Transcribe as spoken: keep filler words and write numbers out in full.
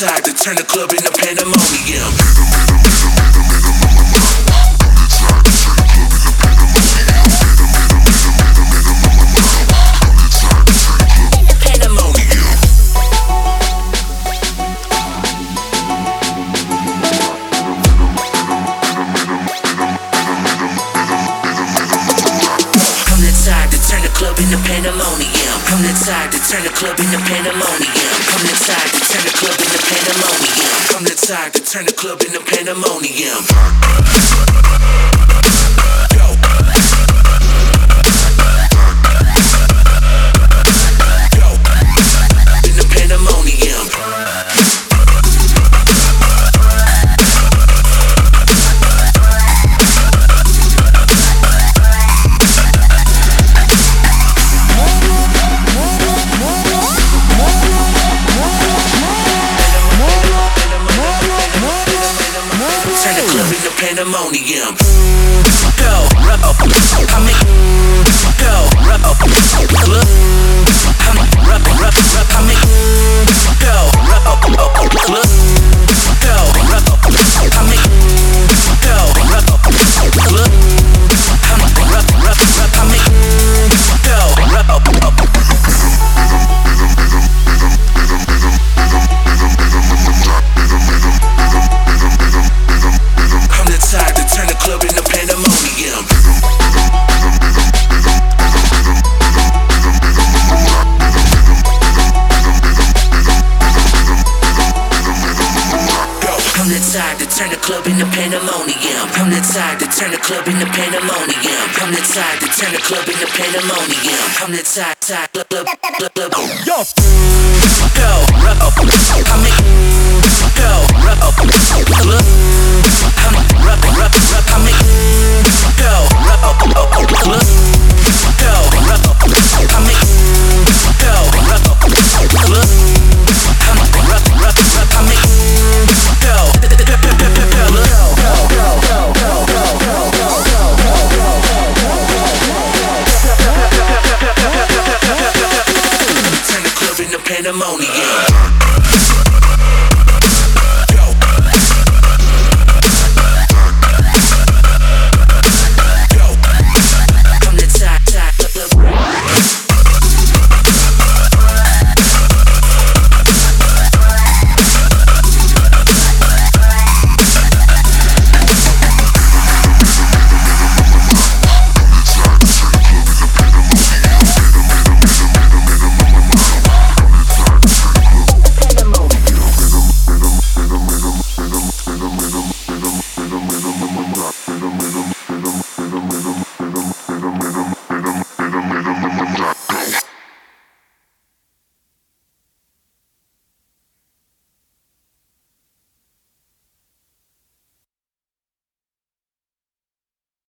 inside to turn the club into pandemonium. Into pandemonium. Come inside to turn the club into pandemonium. Come inside to turn the club into pandemonium. Come inside to turn the club into pandemonium. Go. Go. Into pandemonium. Pandemonium. Go, rub, I make go, rub, rub, rub, rub, rub, I make go, rub, rub, go, rub, I make go, rub, rub, rub, rub, I make go, rub. Inside to turn the club into pandemonium. Come inside to turn the club into pandemonium. Come inside to turn the club into pandemonium. Come inside to turn the club into pandemonium. Come inside, side, club, club, club, club. Yo. Go, rub, I make go, rub, rub, rub, rub, rub, I make go, rub, rub, go, rub, I make go, rub, rub, rub, I make go. Turn the club into pandemonium.